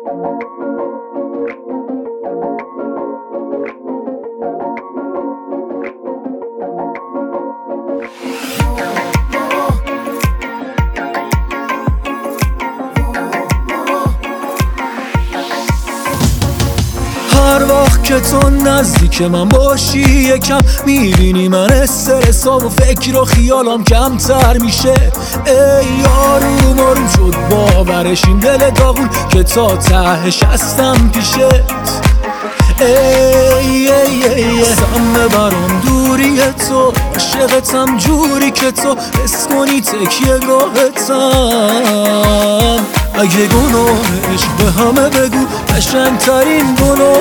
هر وقت که تو نزدیک من باشی یکم میبینی من استرسا و فکر و خیالم کمتر میشه. ای آروم آروم شد باورش این دل داغون که تا تهش هستم پیشت. ای سم برام دوری تو، عاشقتم جوری که تو حس کنی تکیه گاهتم. اگه گناهش به همه بگو قشنگترین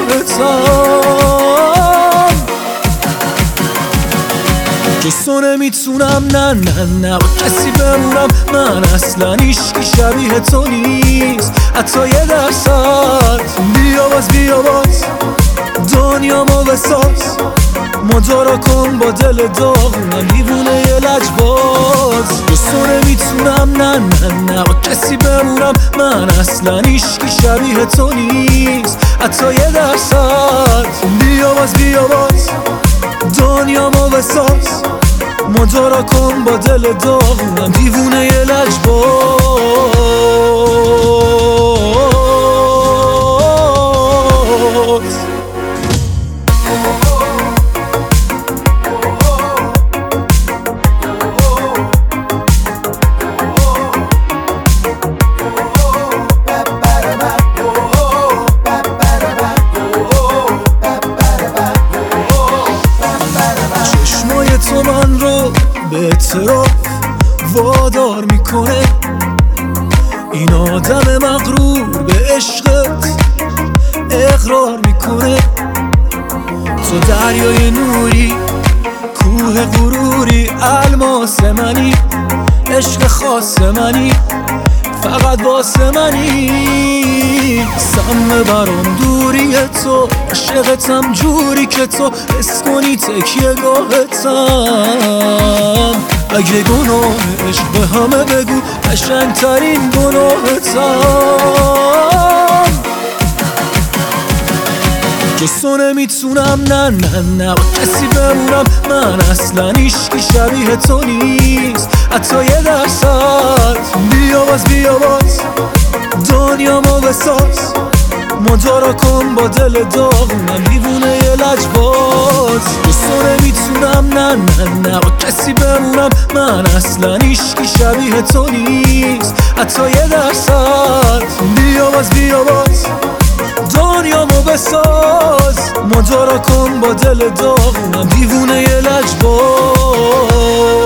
گناهتم. جز تو نمیتونم نه با کسی بمونم، من اصلا هیچکی شبیه تو نیست حتی یه درصد. بیا باز دنیامو بساز، مدارا کن با دل داغونم دیوونه یه لجباز. جز تو نمیتونم نه با کسی بمونم، من اصلا هیچکی شبیه تو نیست حتی یه درصد. بیا باز دنیامو بساز، مدارا کن با دل داغونم دیوونه یه لجباز. تو من رو به اعتراف وادار میکنه، این آدم مغرور به عشقت اقرار میکنه. تو دریای نوری، کوه غروری، الماس منی، عشق خاص منی، فقط واسه منی. سم برام دوری تو، عاشقتم جوری که تو حس کنی تکیه گاهتم. اگه گناهش به همه بگو قشنگترین گناهتم. جز تو نمیتونم نه با کسی بمونم، من اصلا هیچکی شبیه تو نیست حتی یه درصد. بیا باز دنیامو بساز، مدارا کن با دل داغونم دیوونه یه لجباز. جز تو نمیتونم نه با کسی بمونم، من اصلا هیچکی شبیه تو نیست حتی یه درصد. بیا باز دنیامو بساز، مدارا کن با دل داغونم دیوونه یه لجباز.